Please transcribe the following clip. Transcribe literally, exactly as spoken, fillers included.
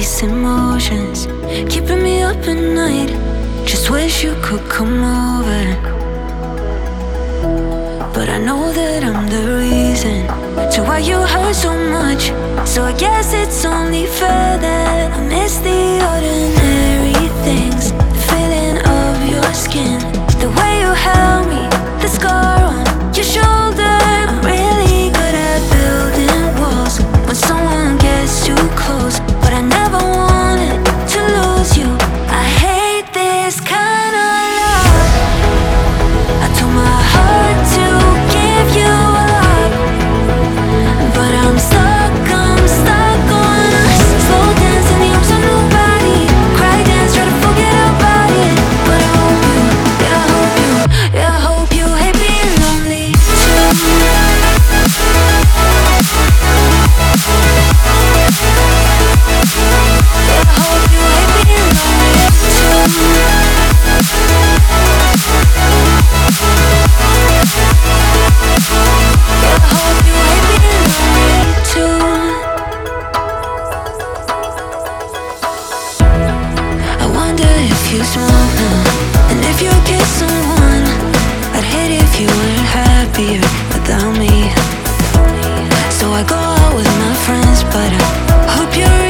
racing motions, keeping me up at night. Just wish you could come over, but I know that I'm the reason to why you hurt so much. So I guess it's only fair that I miss the ordinary things. The feeling of your skin, the way you held me, the scar on your shoulder. I'm really good at building walls when someone gets too close, but I never wanted to lose you. I hate this kind of love. I told my heart to give you up, but I'm stuck, I'm stuck on us. Slow dance in the arms of nobody, cry dance, try to forget about it. But I hope you, yeah I hope you, yeah I hope you hate being lonely too. Yeah I hope you hate being lonely too. Yeah I hope you hate being lonely too. I wonder if you smoke now, and if you kiss someone. I'd hate if you weren't happier without me. So I go out with my friends, but I hope you're